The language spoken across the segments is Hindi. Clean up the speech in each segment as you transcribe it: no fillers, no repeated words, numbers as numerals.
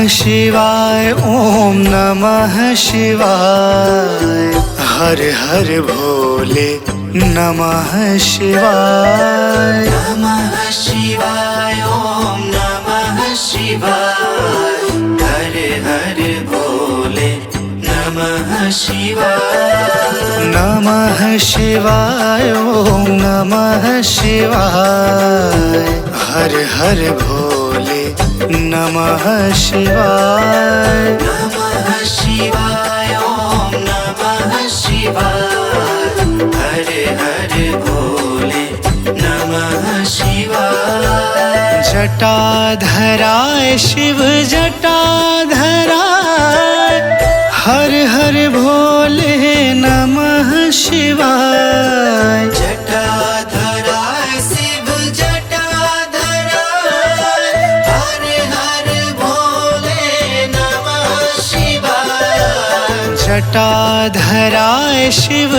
शिवाय, ओम नमः शिवाय। हर हर भोले नमः शिवाय। नमः शिवाय, ओम नमः शिवाय। हर हर भोले नमः शिवाय। नमः शिवाय, ओम नमः शिवाय। हर हर भोले नमः शिवाय। नमः शिवाय, ओम नमः शिवाय। हर हर भोले नमः शिवाय। जटाधराय शिव जटाधराय, हर हर भोले नमः शिवाय। जटाधराय शिव जटाधराय, हर हर भोले नमः शिवाय। जटाधराय शिव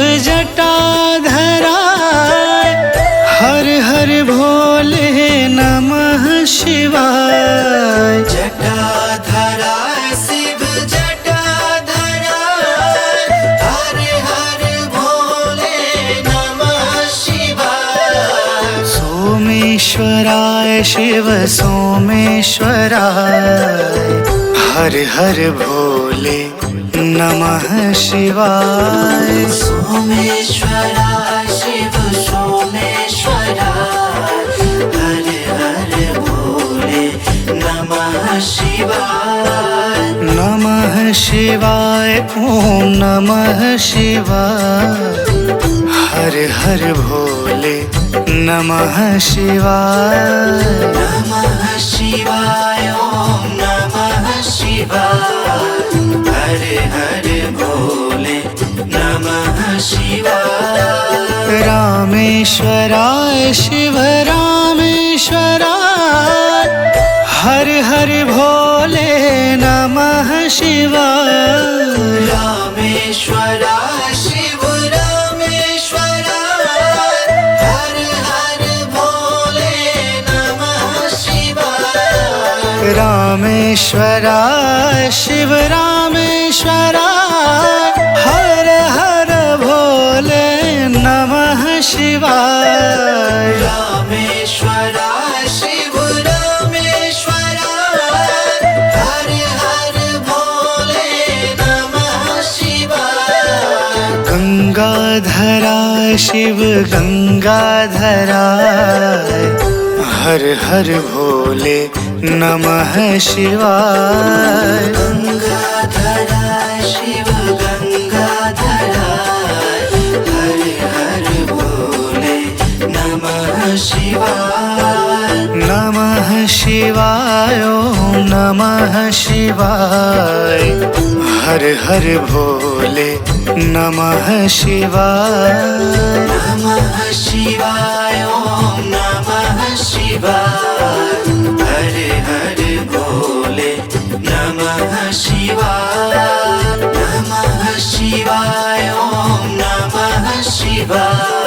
जटाधराय, हर हर भोले नमः शिवाय। जटाधराय शिव जटाधराय, हर हर भोले नमः शिवाय। सोमेश्वराय शिव सोमेश्वराय, हर हर भोले नमः शिवाय। सोमेश्वराय शिव सोमेश्वराय, हर हर भोले नमः शिवाय। नमः शिवाय, ओम नमः शिवाय। हर हर भोले नमः शिवाय। नमः शिवाय, ओम नमः शिवाय। हर हर भोले नमः शिवाय। रामेश्वराय शिव रामेश्वराय, हर हर भोले नमः शिवाय। रामेश्वराय शिव रामेश्वराय, हर हर भोले नमः शिवाय। रामेश्वराय शिव रामेश्वराय, हर हर भोले नमः शिवाय। रामेश्वराय शिव रामेश्वराय, हर हर भोले नमः शिवाय। गंगाधराय शिव गंगाधराय, हर हर भोले नमः शिवाय। गंगाधराय शिव गंगाधराय, हर हर भोले नमः शिवाय। नमः शिवाय, ओम नमः शिवाय। हर हर भोले नमः शिवाय। नमः शिवाय, ओम नमः शिवाय। हर हर भोले नमः शिवाय। नमः शिवाय, ओम नमः शिवाय।